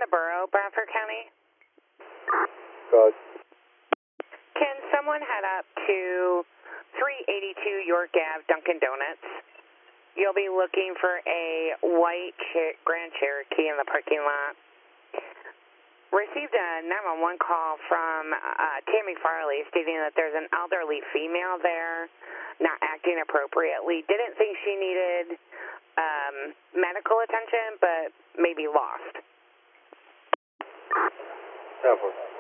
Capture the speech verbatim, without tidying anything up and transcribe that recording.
Borough, Bradford County. Good. Can someone head up to three eighty-two York Avenue, Dunkin' Donuts? You'll be looking for a white Grand Cherokee in the parking lot. Received a nine one one call from uh, Tammy Farley stating that there's an elderly female there not acting appropriately. Didn't think she needed um, medical attention, but maybe lost. Never.